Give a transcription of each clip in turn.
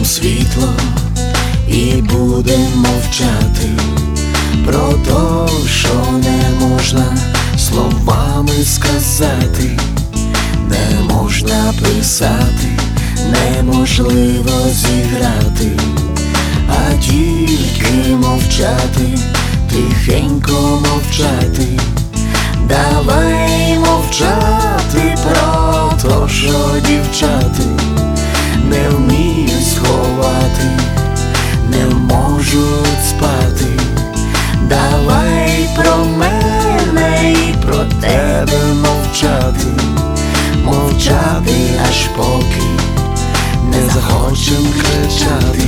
світло і будем мовчати про то, що не можна словами сказати, не можна писати, неможливо зіграти, а тільки мовчати, тихенько мовчати. Давай мовчати про то, що дівчати не вміють сховати, не можуть спати. Давай про мене і про тебе мовчати, мовчати, аж поки не захочем кричати.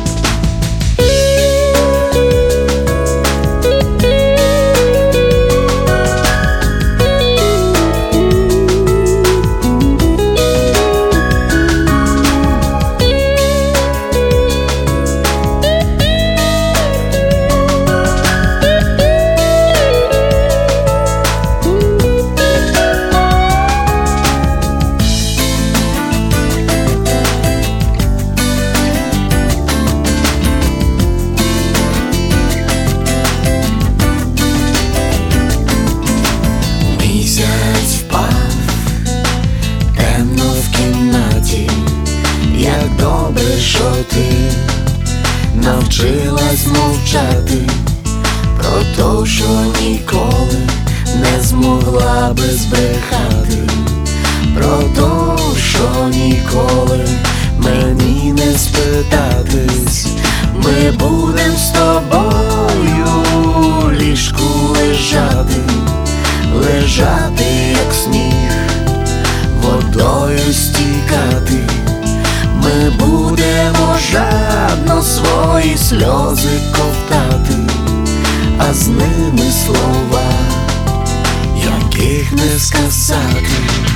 Як добре, що ти навчилась мовчати про то, що ніколи не змогла би збрехати, про то, що ніколи мені не спитатись. Ми будем з тобою у ліжку лежати, лежати, як сніг, водою стікати. Ми будемо жадно свої сльози ковтати, а з ними слова, яких не сказати.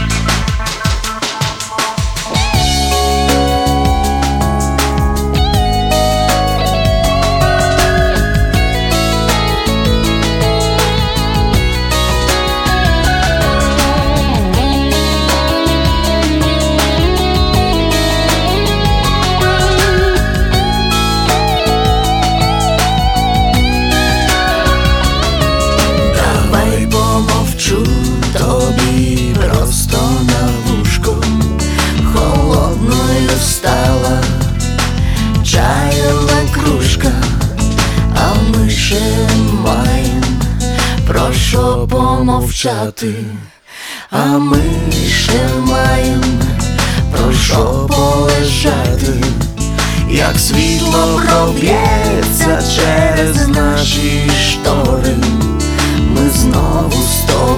Тобі просто на вушко, холодною стала чайова кружка, а ми ще маєм про що помовчати, а ми ще маєм про що полежати. Як світло проб'ється через наші штори, ми знову з тобою